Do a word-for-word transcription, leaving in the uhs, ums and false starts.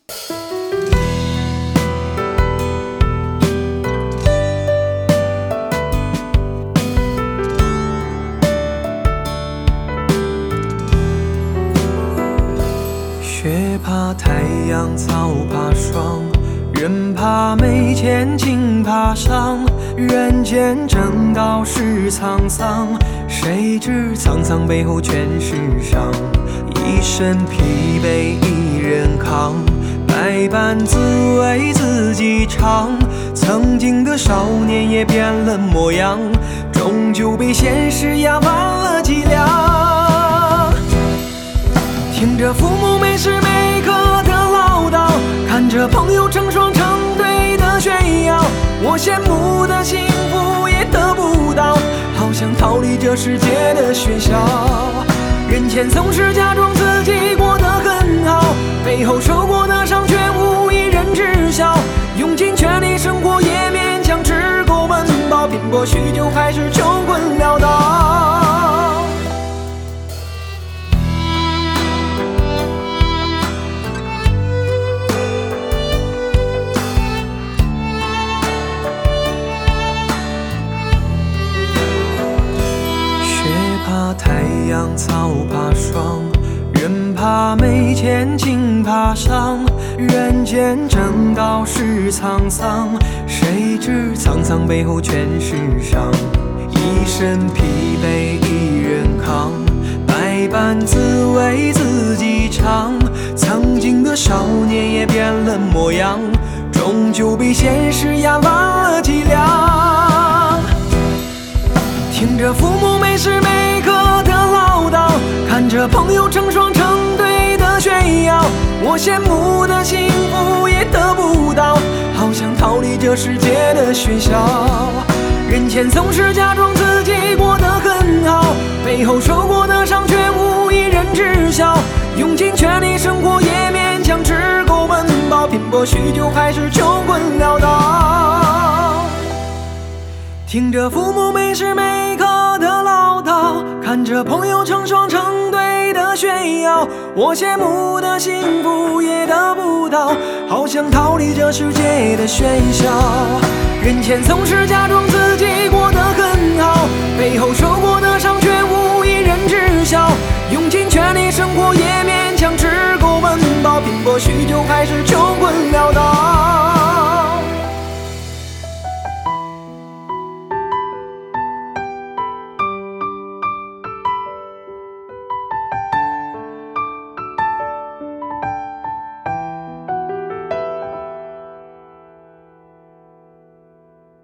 雪怕太阳，草怕霜，人怕没钱，情怕伤。人间正道是沧桑，谁知沧桑背后全是伤。一身疲惫一人扛，百般滋味自己尝。曾经的少年也变了模样，终究被现实压弯了脊梁。听着父母每时每刻的唠叨，看着朋友成双成对的炫耀，我羡慕的幸福也得不到，好想逃离这世界的喧嚣。人前总是假装自己过得很好，背后受过的伤却无一人知晓。用尽全力生活也勉强吃够温饱，拼搏许久还是穷困潦倒。怕太阳，草怕霜，人怕没钱，情怕伤。人间正道是沧桑，谁知沧桑背后全是伤。一身疲惫一人扛，百般滋味自己尝。曾经的少年也变了模样，终究被现实压弯了脊梁。听着父母每时每刻的唠叨，看着朋友成双成对的炫耀，我羡慕的幸福也得不到，好想逃离这世界的喧嚣。人前总是假装自己过得很好，背后受过的伤却无一人知晓。用尽全力生活也勉强吃够温饱，拼搏许久还是穷困潦倒。听着父母每时每刻的唠叨，看着朋友成双成对的炫耀，我羡慕的幸福也得不到，好想逃离这世界的喧嚣。人前总是假装自己过得很好，背后受过的伤却无一人知晓。用尽全力生活也勉强吃够温饱，拼搏许久还是穷